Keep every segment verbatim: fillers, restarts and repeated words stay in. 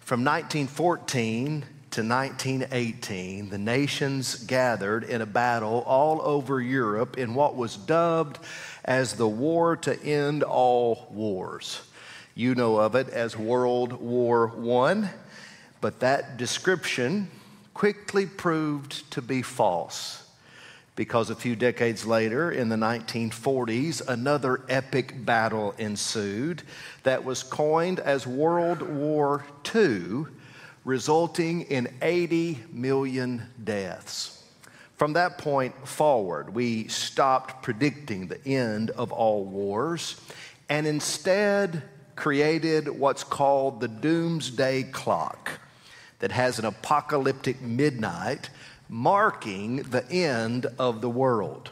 From nineteen fourteen to nineteen eighteen, the nations gathered in a battle all over Europe in what was dubbed as the war to end all wars. You know of it as World War One, but that description quickly proved to be false, because a few decades later, in the nineteen forties, another epic battle ensued that was coined as World War Two, resulting in eighty million deaths. From that point forward, we stopped predicting the end of all wars and instead created what's called the doomsday clock that has an apocalyptic midnight marking the end of the world.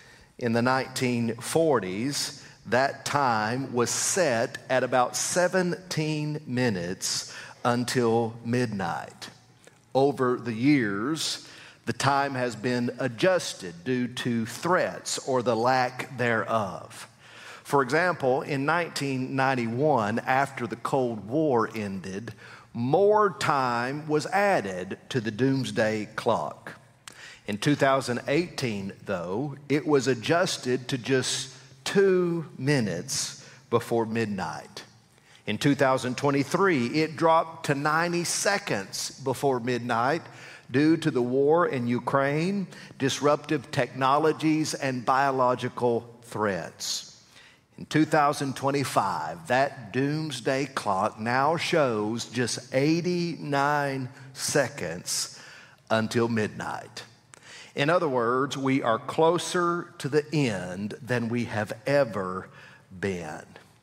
In the nineteen forties, that time was set at about seventeen minutes until midnight. Over the years, the time has been adjusted due to threats or the lack thereof. For example, in nineteen ninety-one, after the Cold War ended, more time was added to the doomsday clock. In two thousand eighteen, though, it was adjusted to just two minutes before midnight. In two thousand twenty-three, it dropped to ninety seconds before midnight due to the war in Ukraine, disruptive technologies, and biological threats. In two thousand twenty-five, that doomsday clock now shows just eighty-nine seconds until midnight. In other words, we are closer to the end than we have ever been.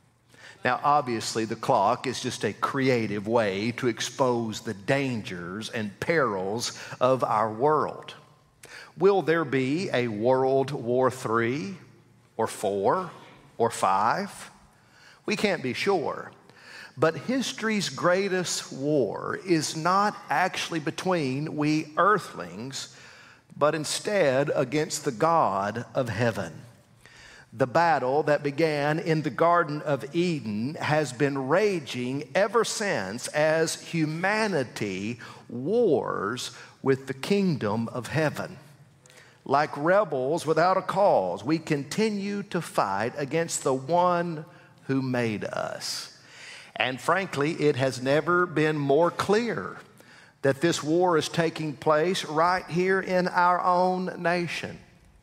Now, obviously, the clock is just a creative way to expose the dangers and perils of our world. Will there be a World War Three or four? Or five? We can't be sure. But history's greatest war is not actually between we earthlings, but instead against the God of heaven. The battle that began in the Garden of Eden has been raging ever since as humanity wars with the kingdom of heaven. Like rebels without a cause, we continue to fight against the one who made us. And frankly, it has never been more clear that this war is taking place right here in our own nation.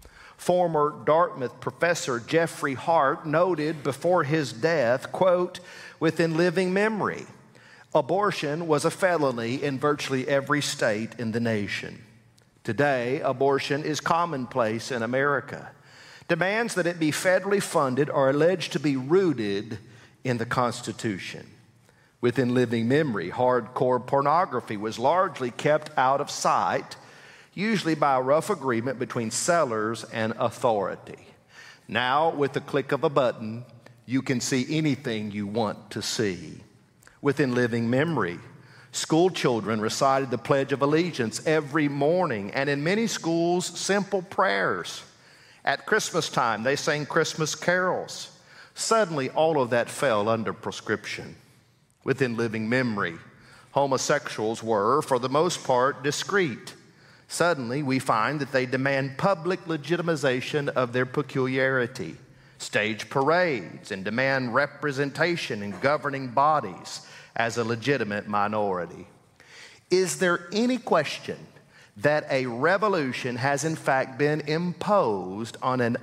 Former Dartmouth professor Jeffrey Hart noted before his death, quote, "Within living memory, abortion was a felony in virtually every state in the nation. Today, abortion is commonplace in America. Demands that it be federally funded are alleged to be rooted in the Constitution. Within living memory, hardcore pornography was largely kept out of sight, usually by a rough agreement between sellers and authority. Now, with the click of a button, you can see anything you want to see. Within living memory, school children recited the Pledge of Allegiance every morning, and in many schools, simple prayers. At Christmas time, they sang Christmas carols. Suddenly, all of that fell under proscription. Within living memory, homosexuals were, for the most part, discreet. Suddenly, we find that they demand public legitimization of their peculiarity, stage parades, and demand representation in governing bodies as a legitimate minority. Is there any question that a revolution has in fact been imposed on an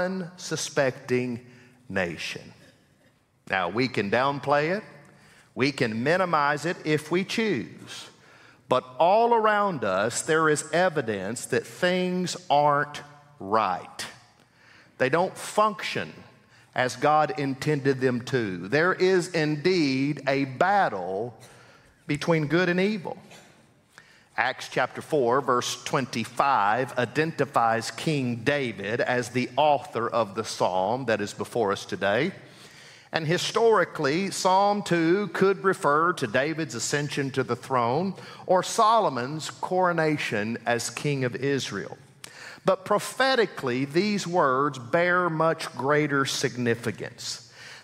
unsuspecting nation? Now, we can downplay it, we can minimize it if we choose, but all around us there is evidence that things aren't right. They don't function as God intended them to. There is indeed a battle between good and evil. Acts chapter four, verse twenty-five identifies King David as the author of the psalm that is before us today. And historically, Psalm two could refer to David's ascension to the throne or Solomon's coronation as king of Israel. But prophetically, these words bear much greater significance.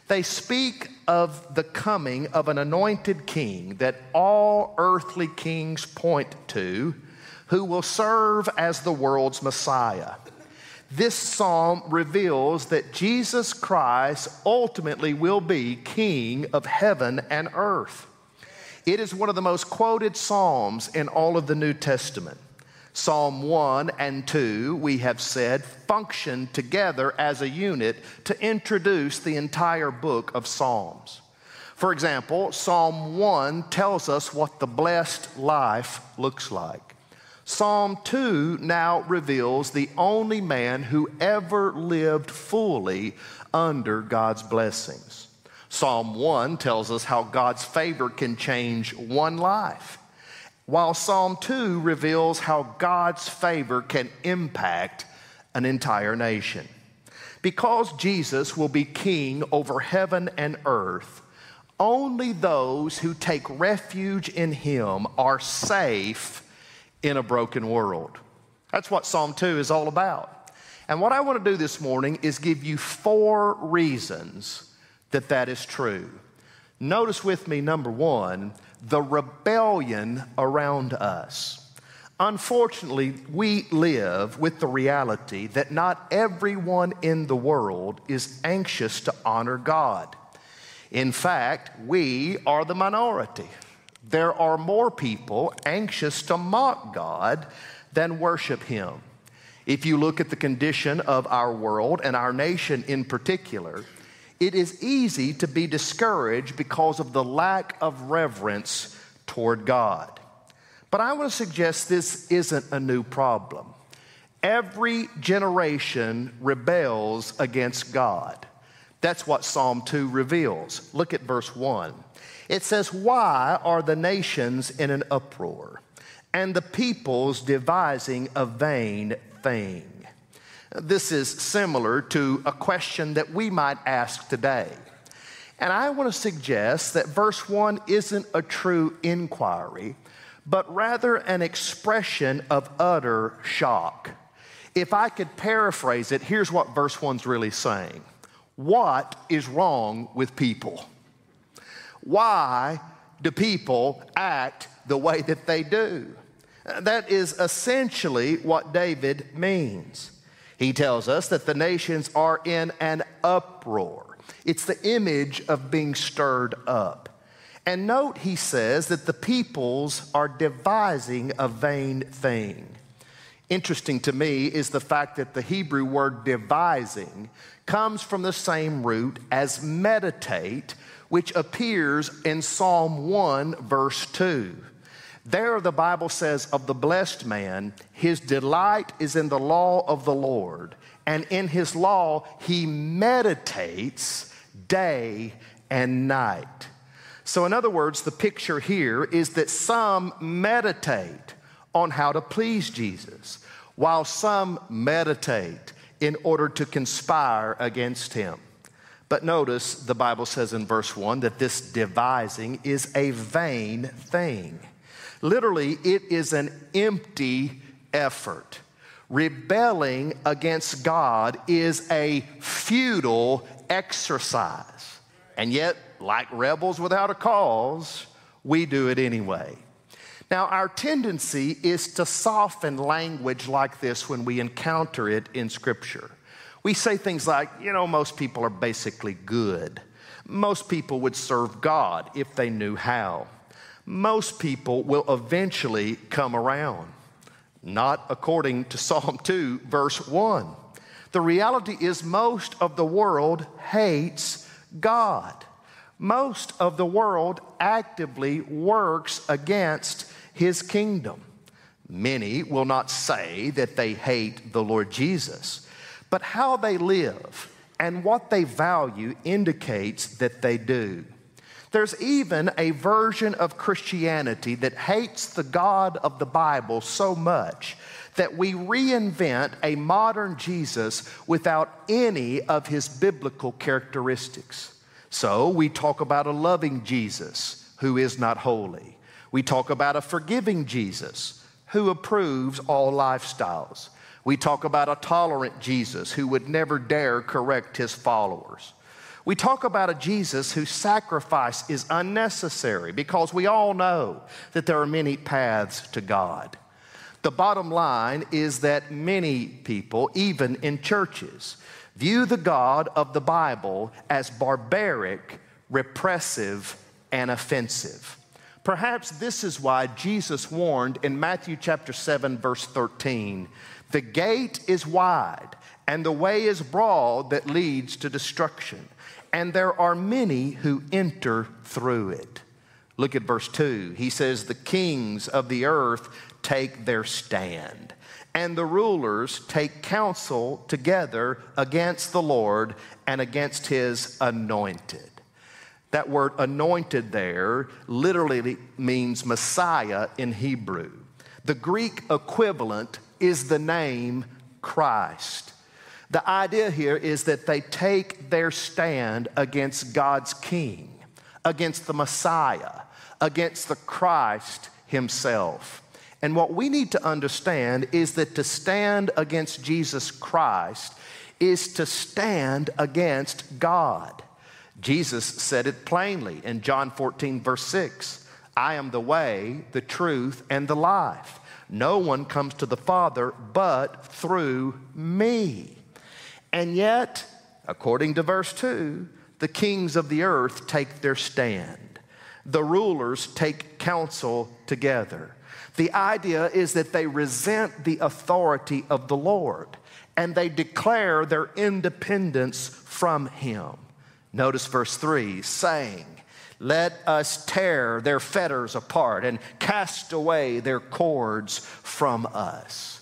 They speak of the coming of an anointed king that all earthly kings point to, who will serve as the world's Messiah. This psalm reveals that Jesus Christ ultimately will be King of heaven and earth. It is one of the most quoted psalms in all of the New Testament. Psalm one and two, we have said, function together as a unit to introduce the entire book of Psalms. For example, Psalm one tells us what the blessed life looks like. Psalm two now reveals the only man who ever lived fully under God's blessings. Psalm one tells us how God's favor can change one life, while Psalm two reveals how God's favor can impact an entire nation. Because Jesus will be king over heaven and earth, only those who take refuge in him are safe in a broken world. That's what Psalm two is all about. And what I want to do this morning is give you four reasons that that is true. Notice with me, number one, the rebellion around us. Unfortunately, we live with the reality that not everyone in the world is anxious to honor God. In fact, we are the minority. There are more people anxious to mock God than worship him. If you look at the condition of our world and our nation in particular, it is easy to be discouraged because of the lack of reverence toward God. But I want to suggest this isn't a new problem. Every generation rebels against God. That's what Psalm two reveals. Look at verse one. It says, "Why are the nations in an uproar, and the peoples devising a vain thing?" This is similar to a question that we might ask today. And I want to suggest that verse one isn't a true inquiry, but rather an expression of utter shock. If I could paraphrase it, here's what verse one's really saying. What is wrong with people? Why do people act the way that they do? That is essentially what David means. He tells us that the nations are in an uproar. It's the image of being stirred up. And note, he says that the peoples are devising a vain thing. Interesting to me is the fact that the Hebrew word devising comes from the same root as meditate, which appears in Psalm one, verse two. There the Bible says of the blessed man, his delight is in the law of the Lord, and in his law he meditates day and night. So in other words, the picture here is that some meditate on how to please Jesus, while some meditate in order to conspire against him. But notice the Bible says in verse one that this devising is a vain thing. Literally, it is an empty effort. Rebelling against God is a futile exercise. And yet, like rebels without a cause, we do it anyway. Now, our tendency is to soften language like this when we encounter it in Scripture. We say things like, you know, most people are basically good. Most people would serve God if they knew how. Most people will eventually come around. Not according to Psalm two, verse one. The reality is most of the world hates God. Most of the world actively works against his kingdom. Many will not say that they hate the Lord Jesus, but how they live and what they value indicates that they do. There's even a version of Christianity that hates the God of the Bible so much that we reinvent a modern Jesus without any of his biblical characteristics. So we talk about a loving Jesus who is not holy. We talk about a forgiving Jesus who approves all lifestyles. We talk about a tolerant Jesus who would never dare correct his followers. We talk about a Jesus whose sacrifice is unnecessary because we all know that there are many paths to God. The bottom line is that many people, even in churches, view the God of the Bible as barbaric, repressive, and offensive. Perhaps this is why Jesus warned in Matthew chapter seven, verse thirteen, "The gate is wide, and the way is broad that leads to destruction, and there are many who enter through it." Look at verse two. He says, "The kings of the earth take their stand, and the rulers take counsel together against the Lord and against his anointed." That word anointed there literally means Messiah in Hebrew. The Greek equivalent is the name Christ. The idea here is that they take their stand against God's King, against the Messiah, against the Christ himself. And what we need to understand is that to stand against Jesus Christ is to stand against God. Jesus said it plainly in John fourteen, verse six, "I am the way, the truth, and the life. No one comes to the Father but through me." And yet, according to verse two, the kings of the earth take their stand. The rulers take counsel together. The idea is that they resent the authority of the Lord and they declare their independence from him. Notice verse three, saying, "Let us tear their fetters apart and cast away their cords from us."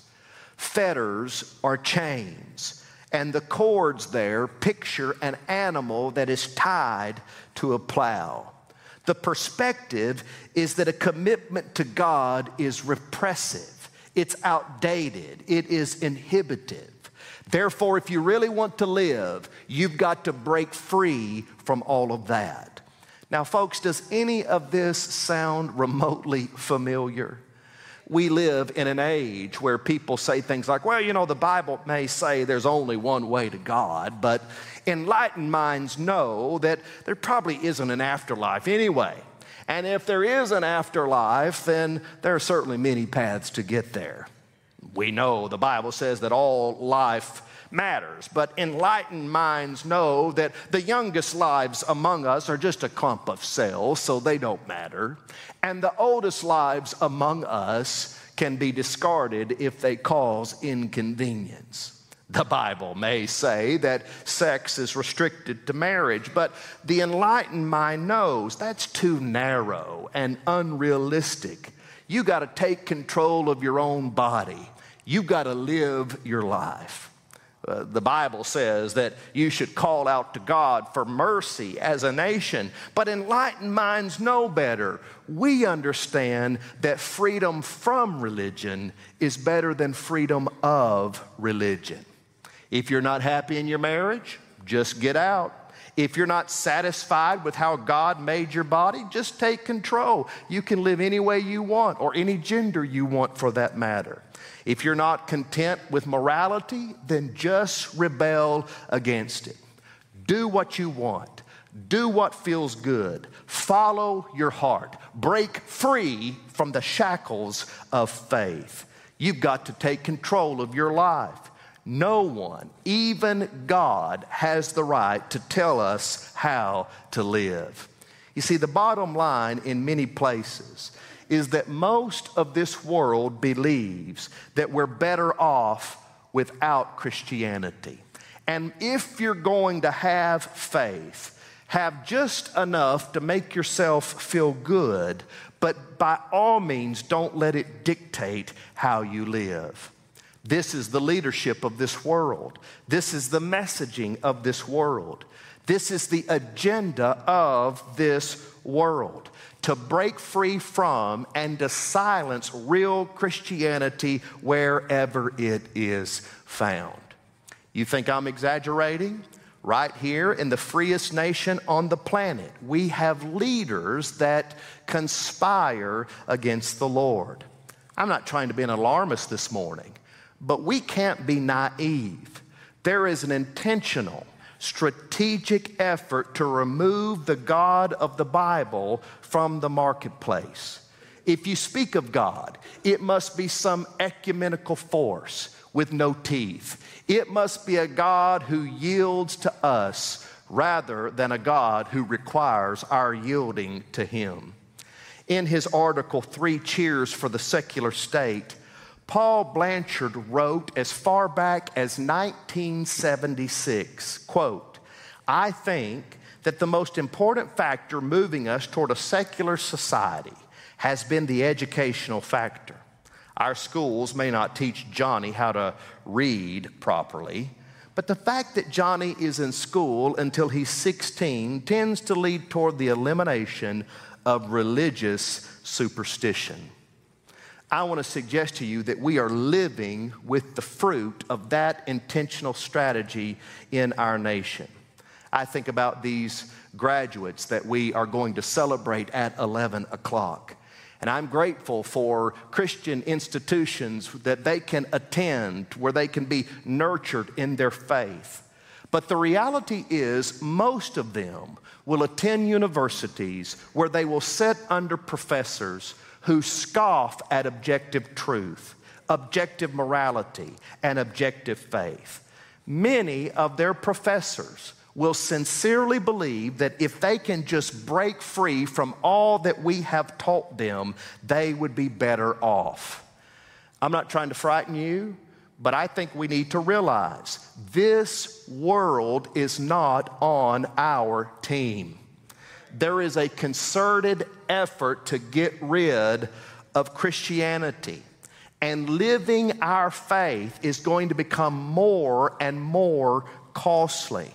Fetters are chains, and the cords there picture an animal that is tied to a plow. The perspective is that a commitment to God is repressive, it's outdated, it is inhibitive. Therefore, if you really want to live, you've got to break free from all of that. Now, folks, does any of this sound remotely familiar? We live in an age where people say things like, well, you know, the Bible may say there's only one way to God, but enlightened minds know that there probably isn't an afterlife anyway. And if there is an afterlife, then there are certainly many paths to get there. We know the Bible says that all life matters, but enlightened minds know that the youngest lives among us are just a clump of cells, so they don't matter. And the oldest lives among us can be discarded if they cause inconvenience. The Bible may say that sex is restricted to marriage, but the enlightened mind knows that's too narrow and unrealistic. You got to take control of your own body. You've got to live your life. Uh, the Bible says that you should call out to God for mercy as a nation, but enlightened minds know better. We understand that freedom from religion is better than freedom of religion. If you're not happy in your marriage, just get out. If you're not satisfied with how God made your body, just take control. You can live any way you want, or any gender you want for that matter. If you're not content with morality, then just rebel against it. Do what you want. Do what feels good. Follow your heart. Break free from the shackles of faith. You've got to take control of your life. No one, even God, has the right to tell us how to live. You see, the bottom line in many places is that most of this world believes that we're better off without Christianity. And if you're going to have faith, have just enough to make yourself feel good, but by all means, don't let it dictate how you live. This is the leadership of this world. This is the messaging of this world. This is the agenda of this world. To break free from and to silence real Christianity wherever it is found. You think I'm exaggerating? Right here in the freest nation on the planet, we have leaders that conspire against the Lord. I'm not trying to be an alarmist this morning, but we can't be naive. There is an intentional, strategic effort to remove the God of the Bible from the marketplace. If you speak of God, it must be some ecumenical force with no teeth. It must be a God who yields to us rather than a God who requires our yielding to him. In his article, Three Cheers for the Secular State, Paul Blanchard wrote as far back as nineteen seventy-six, quote, "I think that the most important factor moving us toward a secular society has been the educational factor. Our schools may not teach Johnny how to read properly, but the fact that Johnny is in school until he's sixteen tends to lead toward the elimination of religious superstition." I want to suggest to you that we are living with the fruit of that intentional strategy in our nation. I think about these graduates that we are going to celebrate at eleven o'clock. And I'm grateful for Christian institutions that they can attend, where they can be nurtured in their faith. But the reality is, most of them will attend universities where they will sit under professors who scoff at objective truth, objective morality, and objective faith. Many of their professors will sincerely believe that if they can just break free from all that we have taught them, they would be better off. I'm not trying to frighten you, but I think we need to realize this world is not on our team. There is a concerted effort to get rid of Christianity. And living our faith is going to become more and more costly.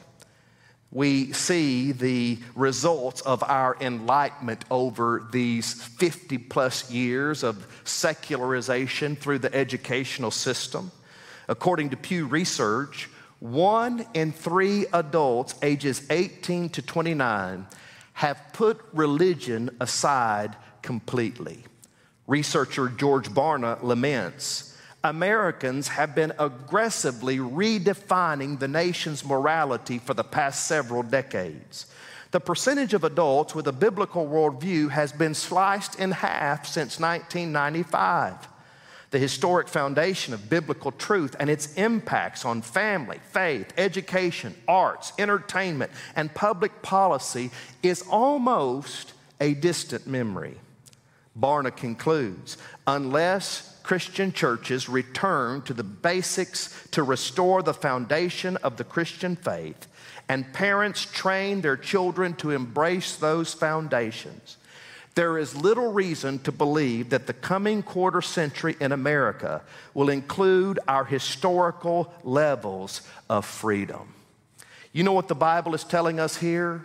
We see the results of our enlightenment over these fifty plus years of secularization through the educational system. According to Pew Research, one in three adults ages eighteen to twenty-nine have put religion aside completely. Researcher George Barna laments, Americans have been aggressively redefining the nation's morality for the past several decades. The percentage of adults with a biblical worldview has been sliced in half since nineteen ninety-five. The historic foundation of biblical truth and its impacts on family, faith, education, arts, entertainment, and public policy is almost a distant memory. Barna concludes, unless Christian churches return to the basics to restore the foundation of the Christian faith, and parents train their children to embrace those foundations, there is little reason to believe that the coming quarter century in America will include our historical levels of freedom. You know what the Bible is telling us here?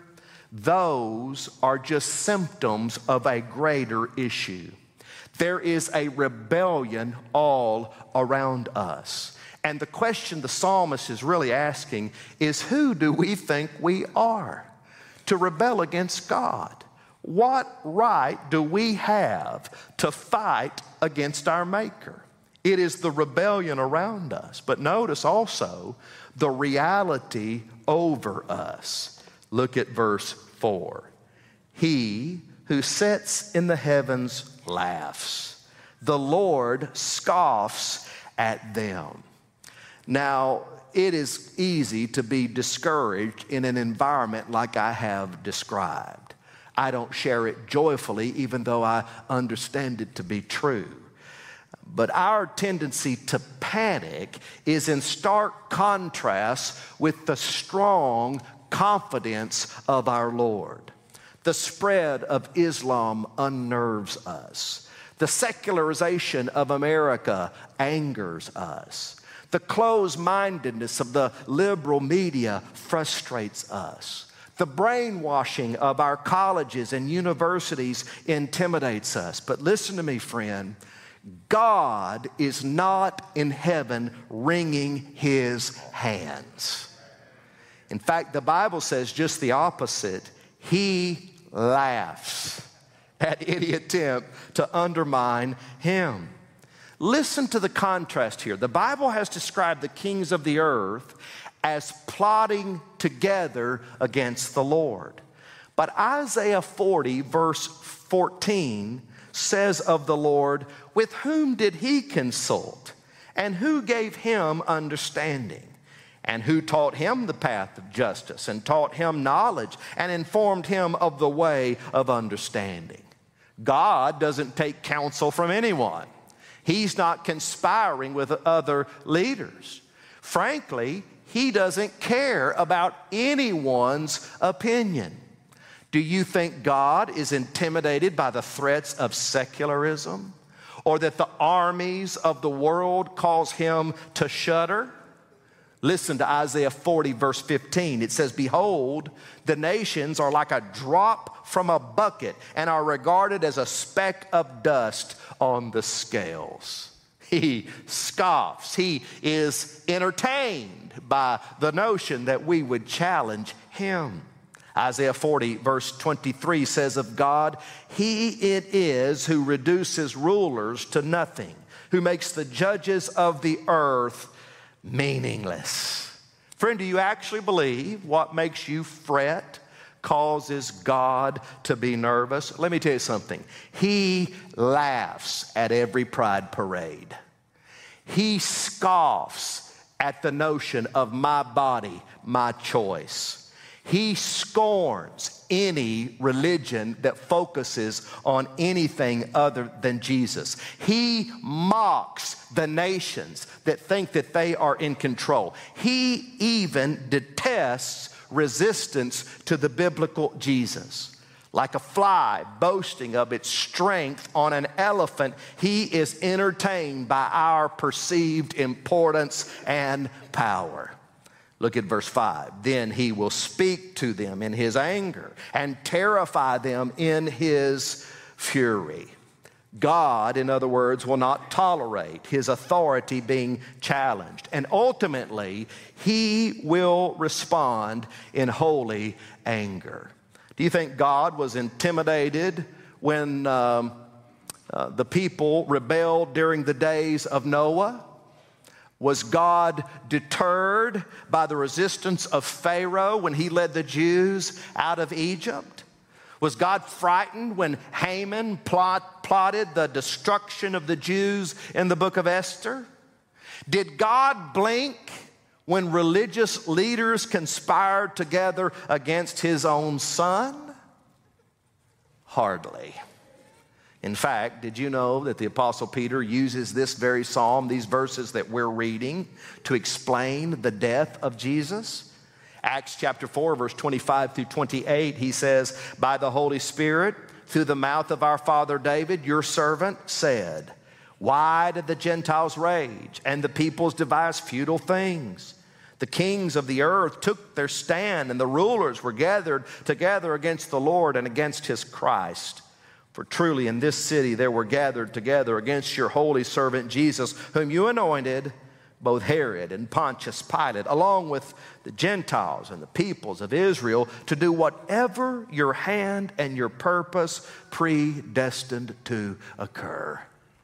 Those are just symptoms of a greater issue. There is a rebellion all around us. And the question the psalmist is really asking is, who do we think we are to rebel against God? What right do we have to fight against our Maker? It is the rebellion around us. But notice also the reality over us. Look at verse four. He who sits in the heavens laughs. The Lord scoffs at them. Now, it is easy to be discouraged in an environment like I have described. I don't share it joyfully, even though I understand it to be true. But our tendency to panic is in stark contrast with the strong confidence of our Lord. The spread of Islam unnerves us. The secularization of America angers us. The closed-mindedness of the liberal media frustrates us. The brainwashing of our colleges and universities intimidates us. But listen to me, friend. God is not in heaven wringing his hands. In fact, the Bible says just the opposite. He laughs at any attempt to undermine him. Listen to the contrast here. The Bible has described the kings of the earth as plotting together against the Lord. But Isaiah forty, verse fourteen, says of the Lord, with whom did he consult? And who gave him understanding? And who taught him the path of justice, and taught him knowledge, and informed him of the way of understanding? God doesn't take counsel from anyone. He's not conspiring with other leaders. Frankly, he doesn't care about anyone's opinion. Do you think God is intimidated by the threats of secularism, or that the armies of the world cause him to shudder? Listen to Isaiah forty, verse fifteen. It says, behold, the nations are like a drop from a bucket and are regarded as a speck of dust on the scales. He scoffs. He is entertained by the notion that we would challenge him. Isaiah forty, verse twenty-three says of God, he it is who reduces rulers to nothing, who makes the judges of the earth meaningless. Friend, do you actually believe what makes you fret causes God to be nervous? Let me tell you something. He laughs at every pride parade. He scoffs at the notion of my body, my choice. He scorns any religion that focuses on anything other than Jesus. He mocks the nations that think that they are in control. He even detests resistance to the biblical Jesus. Like a fly boasting of its strength on an elephant, he is entertained by our perceived importance and power. Look at verse five. Then he will speak to them in his anger and terrify them in his fury. God, in other words, will not tolerate his authority being challenged. And ultimately, he will respond in holy anger. Do you think God was intimidated when um, uh, the people rebelled during the days of Noah? Was God deterred by the resistance of Pharaoh when he led the Jews out of Egypt? Was God frightened when Haman plot, plotted the destruction of the Jews in the book of Esther? Did God blink when religious leaders conspired together against his own son? Hardly. In fact, did you know that the Apostle Peter uses this very psalm, these verses that we're reading, to explain the death of Jesus? Acts chapter four, verse twenty-five through twenty-eight, he says, by the Holy Spirit, through the mouth of our father David, your servant said, why did the Gentiles rage and the peoples devise futile things? The kings of the earth took their stand, and the rulers were gathered together against the Lord and against his Christ. For truly in this city there were gathered together against your holy servant Jesus, whom you anointed, both Herod and Pontius Pilate, along with the Gentiles and the peoples of Israel, to do whatever your hand and your purpose predestined to occur.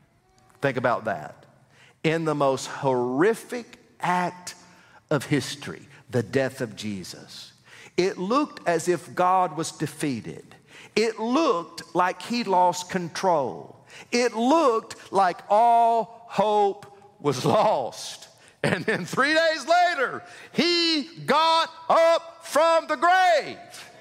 Think about that. In the most horrific act of history, the death of Jesus, it looked as if God was defeated. It looked like he lost control. It looked like all hope was lost. And then three days later, he got up from the grave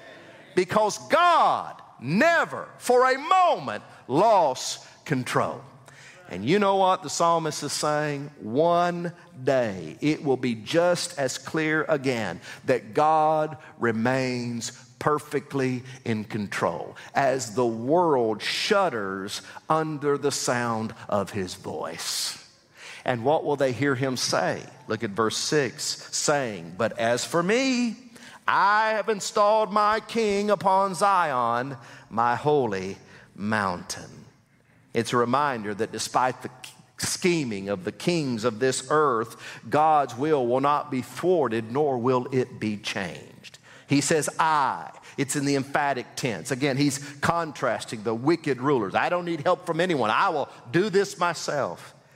because God never for a moment lost control. And you know what the psalmist is saying? One day it will be just as clear again that God remains perfectly in control as the world shudders under the sound of his voice. And what will they hear him say? Look at verse six, saying, but as for me, I have installed my king upon Zion, my holy mountain. It's a reminder that despite the scheming of the kings of this earth, God's will will not be thwarted, nor will it be changed. He says, I. It's in the emphatic tense. Again, he's contrasting the wicked rulers. I don't need help from anyone. I will do this myself.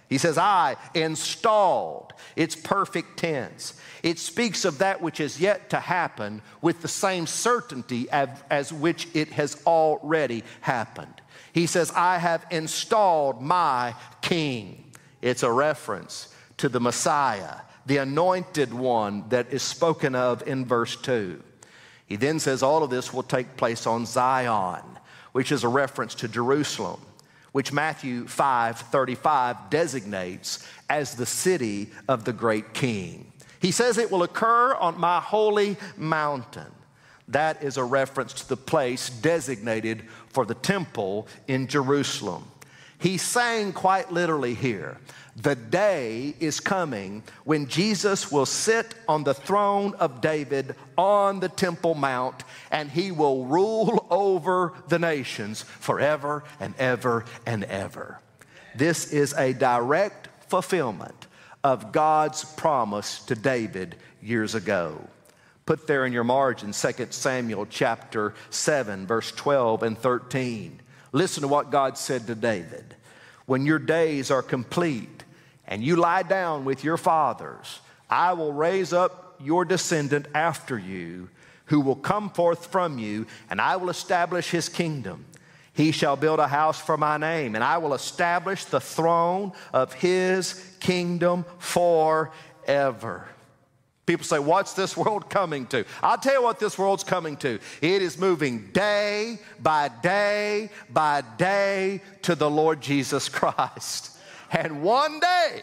He says, I installed. It's perfect tense. It speaks of that which is yet to happen with the same certainty as, as which it has already happened. He says, I have installed my king. It's a reference to the Messiah, the anointed one that is spoken of in verse two. He then says all of this will take place on Zion, which is a reference to Jerusalem, which Matthew five thirty-five designates as the city of the great king. He says it will occur on my holy mountain. That is a reference to the place designated for the temple in Jerusalem. He's saying quite literally here, the day is coming when Jesus will sit on the throne of David on the Temple Mount, and he will rule over the nations forever and ever and ever. This is a direct fulfillment of God's promise to David years ago. Put there in your margin Second Samuel chapter seven, verse twelve and thirteen. Listen to what God said to David. When your days are complete and you lie down with your fathers, I will raise up your descendant after you, who will come forth from you, and I will establish his kingdom. He shall build a house for my name, and I will establish the throne of his kingdom forever. People say, what's this world coming to? I'll tell you what this world's coming to. It is moving day by day by day to the Lord Jesus Christ. And one day,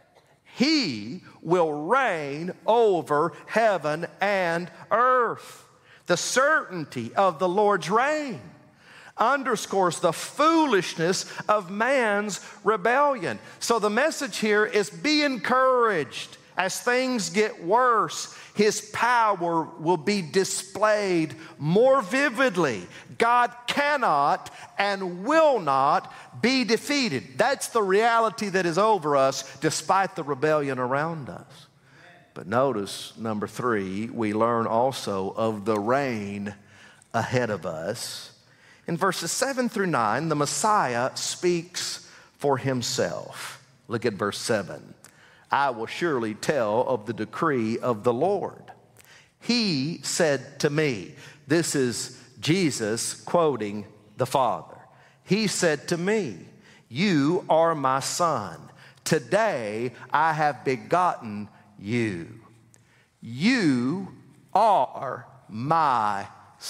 he will reign over heaven and earth. The certainty of the Lord's reign underscores the foolishness of man's rebellion. So the message here is be encouraged. As things get worse, his power will be displayed more vividly. God cannot and will not be defeated. That's the reality that is over us despite the rebellion around us. But notice, number three, we learn also of the reign ahead of us. In verses seven through nine, the Messiah speaks for himself. Look at verse seven. I will surely tell of the decree of the Lord. He said to me, this is Jesus quoting the Father. He said to me, you are my son. Today I have begotten you. You are my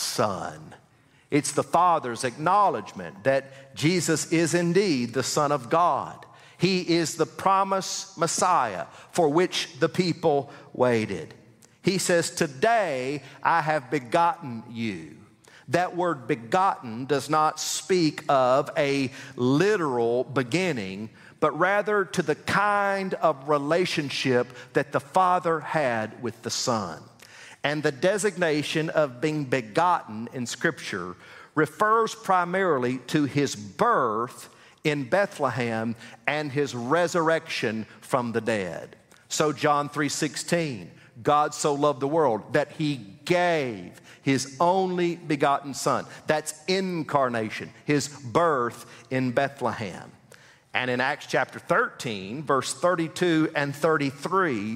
son. It's the Father's acknowledgement that Jesus is indeed the Son of God. He is the promised Messiah for which the people waited. He says, today I have begotten you. That word begotten does not speak of a literal beginning, but rather to the kind of relationship that the Father had with the Son. And the designation of being begotten in Scripture refers primarily to his birth in Bethlehem and his resurrection from the dead. So John three sixteen, God so loved the world that he gave his only begotten son. That's incarnation, his birth in Bethlehem. And in Acts chapter thirteen, verse thirty-two and thirty-three,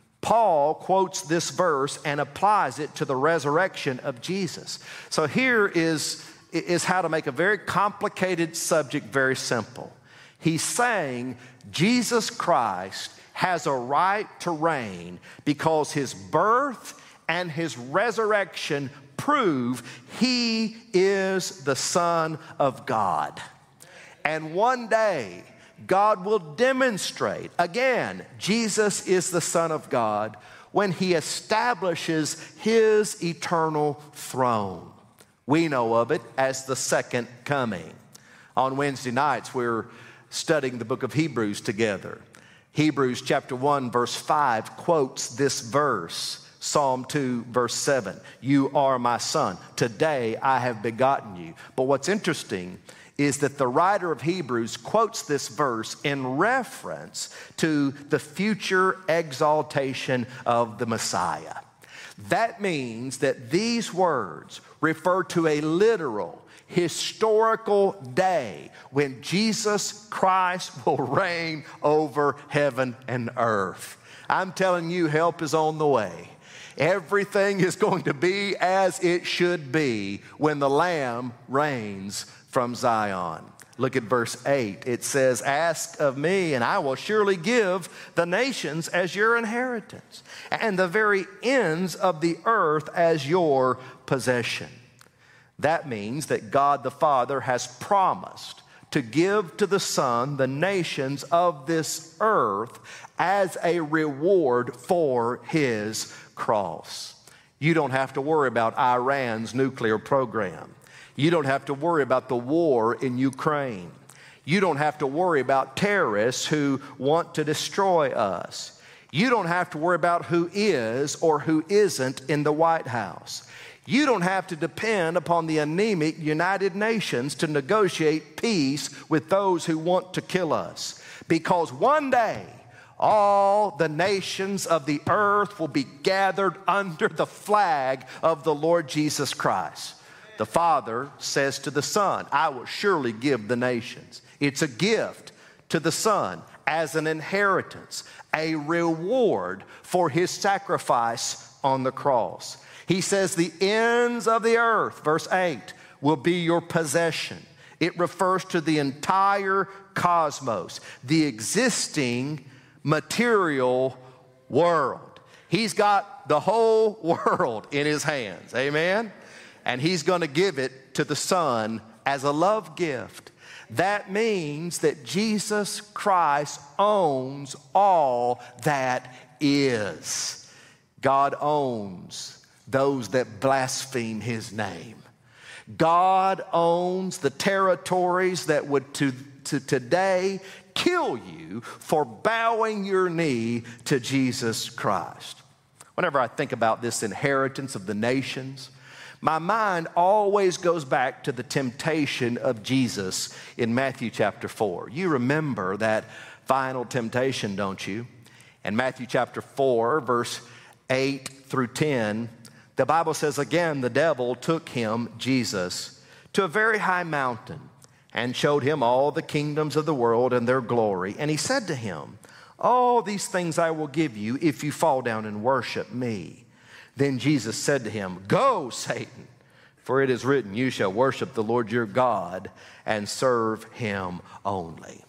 Paul quotes this verse and applies it to the resurrection of Jesus. So here is is how to make a very complicated subject very simple. He's saying Jesus Christ has a right to reign because his birth and his resurrection prove he is the Son of God. And one day, God will demonstrate, again, Jesus is the Son of God when he establishes his eternal throne. We know of it as the second coming. On Wednesday nights, we're studying the book of Hebrews together. Hebrews chapter one, verse five quotes this verse, Psalm two, verse seven. You are my son. Today I have begotten you. But what's interesting is that the writer of Hebrews quotes this verse in reference to the future exaltation of the Messiah. That means that these words refer to a literal historical day when Jesus Christ will reign over heaven and earth. I'm telling you, help is on the way. Everything is going to be as it should be when the Lamb reigns from Zion. Look at verse eight. It says, ask of me, and I will surely give the nations as your inheritance, and the very ends of the earth as your possession. That means that God the Father has promised to give to the Son the nations of this earth as a reward for his cross. You don't have to worry about Iran's nuclear program. You don't have to worry about the war in Ukraine. You don't have to worry about terrorists who want to destroy us. You don't have to worry about who is or who isn't in the White House. You don't have to depend upon the anemic United Nations to negotiate peace with those who want to kill us. Because one day, all the nations of the earth will be gathered under the flag of the Lord Jesus Christ. The Father says to the Son, I will surely give the nations. It's a gift to the Son as an inheritance, a reward for his sacrifice on the cross. He says the ends of the earth, verse eight, will be your possession. It refers to the entire cosmos, the existing material world. He's got the whole world in his hands, amen? And he's going to give it to the Son as a love gift. That means that Jesus Christ owns all that is. God owns those that blaspheme his name. God owns the territories that would to, to today kill you for bowing your knee to Jesus Christ. Whenever I think about this inheritance of the nations, my mind always goes back to the temptation of Jesus in Matthew chapter four. You remember that final temptation, don't you? In Matthew chapter four, verse eight through ten, the Bible says, again, the devil took him, Jesus, to a very high mountain and showed him all the kingdoms of the world and their glory. And he said to him, all these things I will give you if you fall down and worship me. Then Jesus said to him, go, Satan, for it is written, you shall worship the Lord your God and serve him only.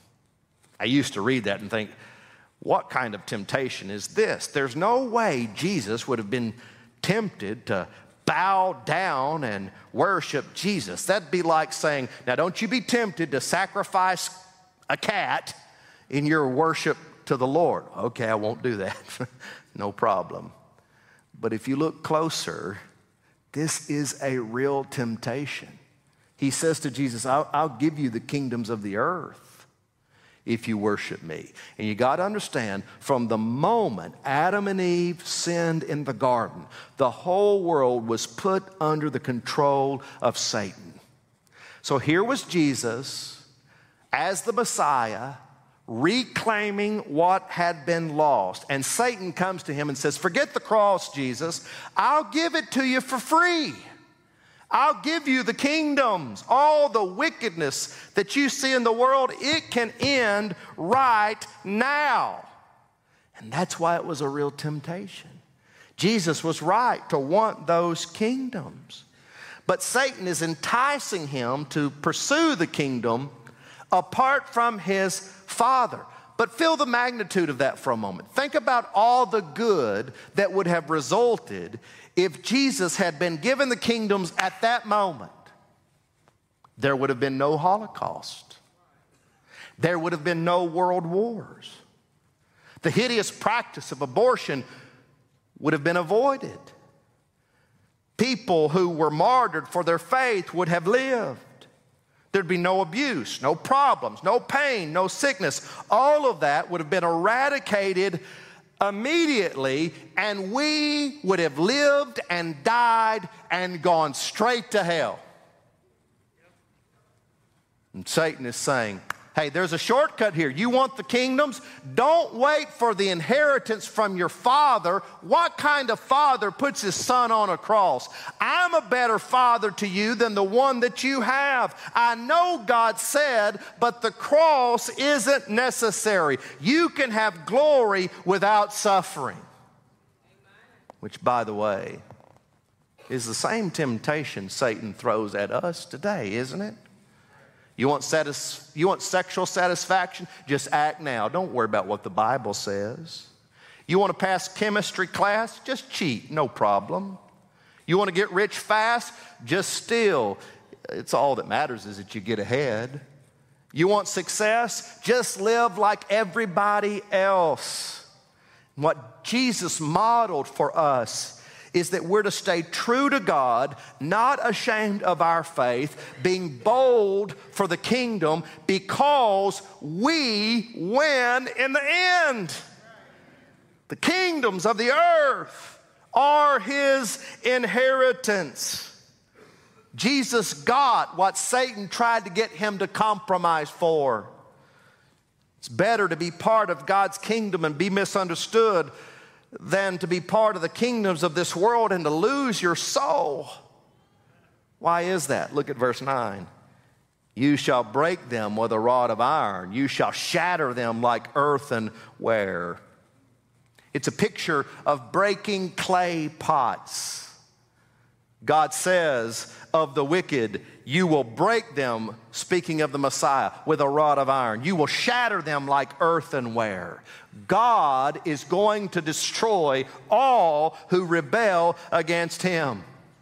I used to read that and think, what kind of temptation is this? There's no way Jesus would have been tempted to bow down and worship Jesus. That'd be like saying, now don't you be tempted to sacrifice a cat in your worship to the Lord. Okay, I won't do that. No problem. But if you look closer, this is a real temptation. He says to Jesus, I'll, I'll give you the kingdoms of the earth if you worship me. And you got to understand, from the moment Adam and Eve sinned in the garden, the whole world was put under the control of Satan. So here was Jesus as the Messiah, reclaiming what had been lost. And Satan comes to him and says, forget the cross, Jesus. I'll give it to you for free. I'll give you the kingdoms. All the wickedness that you see in the world, it can end right now. And that's why it was a real temptation. Jesus was right to want those kingdoms. But Satan is enticing him to pursue the kingdom apart from his Father. But feel the magnitude of that for a moment. Think about all the good that would have resulted if Jesus had been given the kingdoms at that moment. There would have been no Holocaust. There would have been no world wars. The hideous practice of abortion would have been avoided. People who were martyred for their faith would have lived. There'd be no abuse, no problems, no pain, no sickness. All of that would have been eradicated immediately, and we would have lived and died and gone straight to hell. And Satan is saying, Hey, there's a shortcut here. You want the kingdoms? Don't wait for the inheritance from your father. What kind of father puts his son on a cross? I'm a better father to you than the one that you have. I know God said, but the cross isn't necessary. You can have glory without suffering. Which, by the way, is the same temptation Satan throws at us today, isn't it? You want, satis- you want sexual satisfaction? Just act now. Don't worry about what the Bible says. You want to pass chemistry class? Just cheat, no problem. You want to get rich fast? Just steal. It's all that matters is that you get ahead. You want success? Just live like everybody else. And what Jesus modeled for us is that we're to stay true to God, not ashamed of our faith, being bold for the kingdom because we win in the end. The kingdoms of the earth are his inheritance. Jesus got what Satan tried to get him to compromise for. It's better to be part of God's kingdom and be misunderstood than to be part of the kingdoms of this world and to lose your soul. Why is that? Look at verse nine. You shall break them with a rod of iron. You shall shatter them like earthenware. It's a picture of breaking clay pots. God says of the wicked, you will break them, speaking of the Messiah, with a rod of iron. You will shatter them like earthenware. God is going to destroy all who rebel against him.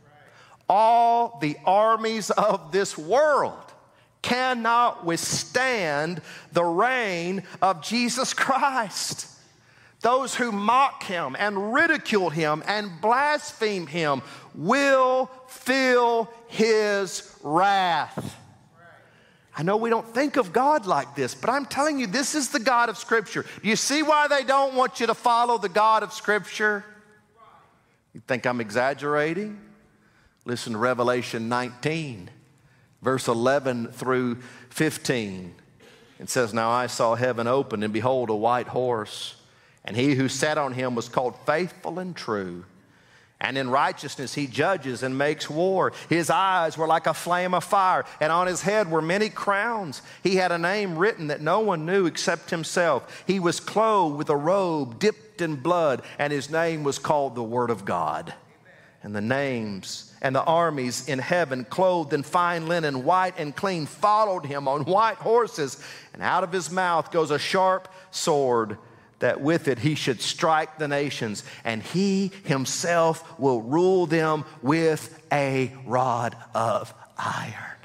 All the armies of this world cannot withstand the reign of Jesus Christ. Those who mock him and ridicule him and blaspheme him will feel his wrath. I know we don't think of God like this, but I'm telling you, this is the God of Scripture. Do you see why they don't want you to follow the God of Scripture? You think I'm exaggerating? Listen to Revelation nineteen, verse eleven through fifteen. It says, now I saw heaven open, and behold, a white horse. And he who sat on him was called Faithful and True. And in righteousness he judges and makes war. His eyes were like a flame of fire, and on his head were many crowns. He had a name written that no one knew except himself. He was clothed with a robe dipped in blood, and his name was called the Word of God. And the names and the armies in heaven, clothed in fine linen, white and clean, followed him on white horses. And out of his mouth goes a sharp sword, that with it he should strike the nations, and he himself will rule them with a rod of iron.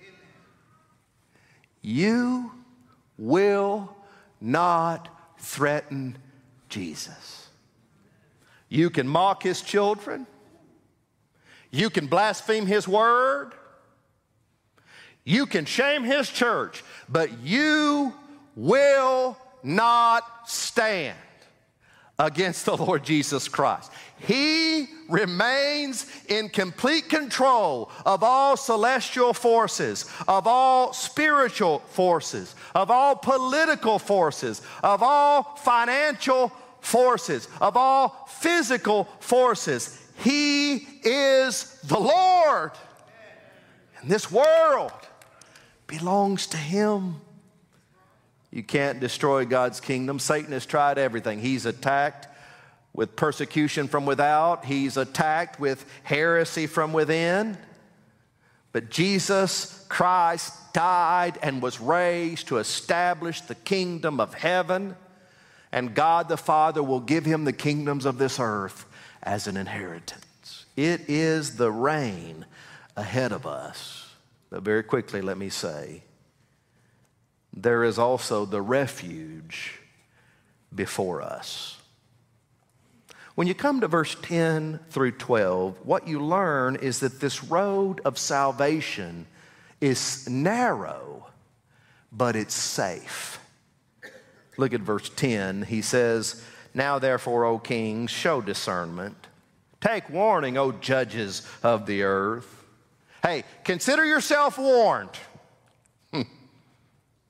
You will not threaten Jesus. You can mock his children. You can blaspheme his word. You can shame his church, but you will not stand against the Lord Jesus Christ. He remains in complete control of all celestial forces, of all spiritual forces, of all political forces, of all financial forces, of all physical forces. He is the Lord. And this world belongs to him. You can't destroy God's kingdom. Satan has tried everything. He's attacked with persecution from without. He's attacked with heresy from within. But Jesus Christ died and was raised to establish the kingdom of heaven. And God the Father will give him the kingdoms of this earth as an inheritance. It is the reign ahead of us. But very quickly, let me say, there is also the refuge before us. When you come to verse ten through twelve, what you learn is that this road of salvation is narrow, but it's safe. Look at verse ten. He says, now therefore, O kings, show discernment. Take warning, O judges of the earth. Hey, consider yourself warned.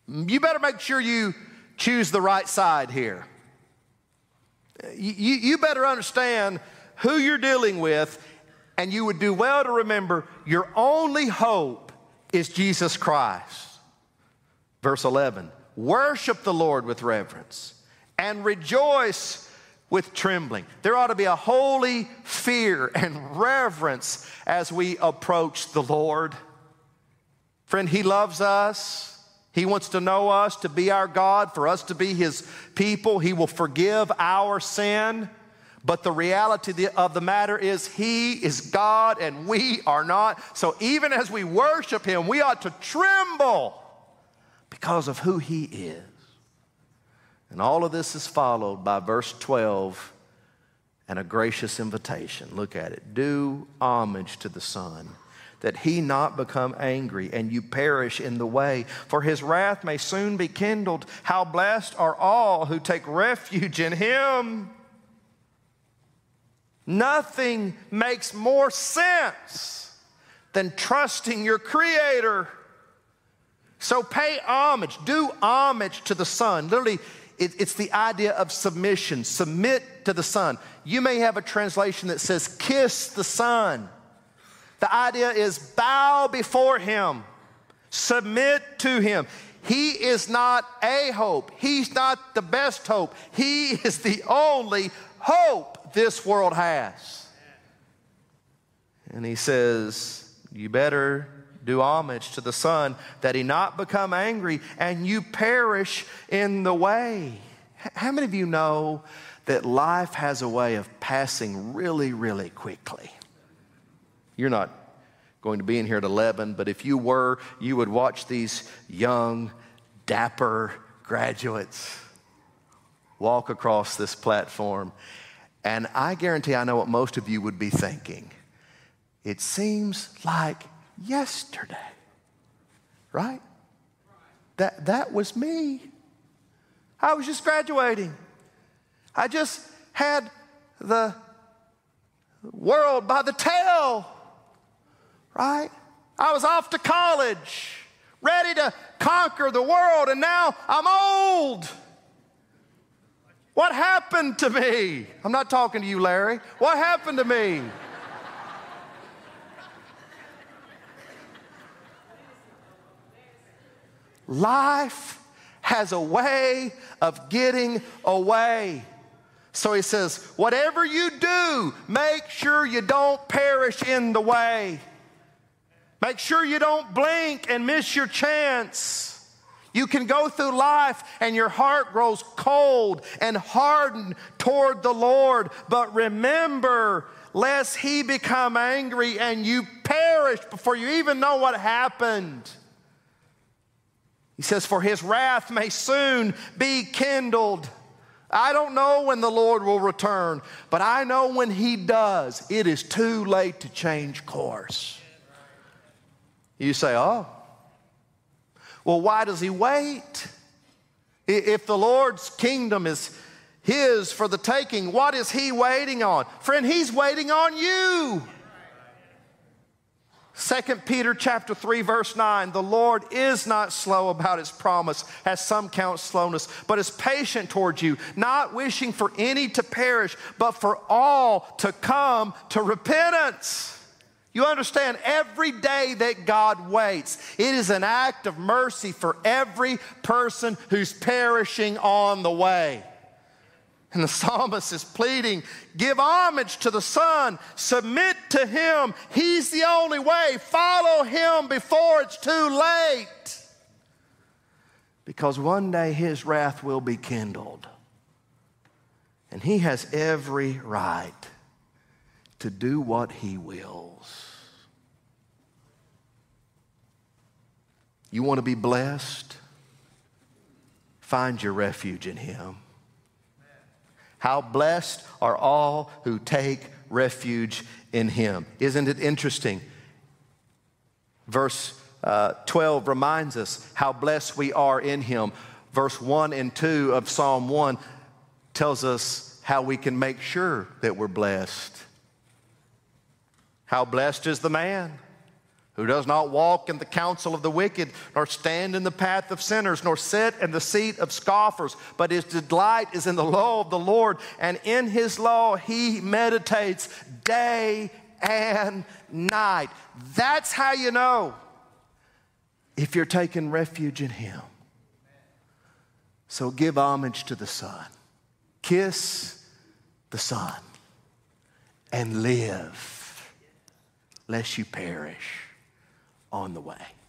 You better make sure you choose the right side here. You, you better understand who you're dealing with, and you would do well to remember your only hope is Jesus Christ. Verse eleven, worship the Lord with reverence and rejoice with trembling. There ought to be a holy fear and reverence as we approach the Lord. Friend, He loves us. He wants to know us, to be our God, for us to be His people. He will forgive our sin. But the reality of the matter is He is God and we are not. So even as we worship Him, we ought to tremble because of who He is. And all of this is followed by verse twelve and a gracious invitation. Look at it. Do homage to the Son, that He not become angry and you perish in the way, for His wrath may soon be kindled. How blessed are all who take refuge in Him. Nothing makes more sense than trusting your Creator. So pay homage, do homage to the Son. Literally, it, it's the idea of submission. Submit to the Son. You may have a translation that says, kiss the Son. The idea is bow before Him. Submit to Him. He is not a hope. He's not the best hope. He is the only hope this world has. And He says, you better do homage to the Son, that He not become angry and you perish in the way. How many of you know that life has a way of passing really, really quickly? You're not going to be in here at eleven, but if you were, you would watch these young, dapper graduates walk across this platform. And I guarantee I know what most of you would be thinking. It seems like yesterday, right? That, that was me. I was just graduating. I just had the world by the tail, right? I was off to college, ready to conquer the world, and now I'm old. What happened to me? I'm not talking to you, Larry. What happened to me? Life has a way of getting away. So He says, whatever you do, make sure you don't perish in the way. Make sure you don't blink and miss your chance. You can go through life and your heart grows cold and hardened toward the Lord. But remember, lest He become angry and you perish before you even know what happened. He says, for His wrath may soon be kindled. I don't know when the Lord will return, but I know when He does, it is too late to change course. You say, oh, well, why does He wait? If the Lord's kingdom is His for the taking, what is He waiting on? Friend, He's waiting on you. Second Peter chapter three, verse nine, the Lord is not slow about His promise, as some count slowness, but is patient towards you, not wishing for any to perish, but for all to come to repentance. You understand, every day that God waits, it is an act of mercy for every person who's perishing on the way. And the psalmist is pleading, give homage to the Son, submit to Him. He's the only way. Follow Him before it's too late. Because one day His wrath will be kindled. And He has every right to do what He wills. You want to be blessed? Find your refuge in Him. How blessed are all who take refuge in Him. Isn't it interesting? Verse uh, twelve reminds us how blessed we are in Him. Verse one and two of Psalm one tells us how we can make sure that we're blessed. How blessed is the man who does not walk in the counsel of the wicked, nor stand in the path of sinners, nor sit in the seat of scoffers, but his delight is in the law of the Lord, and in his law he meditates day and night. That's how you know if you're taking refuge in him. So give homage to the Son. Kiss the Son and live, lest you perish on the way.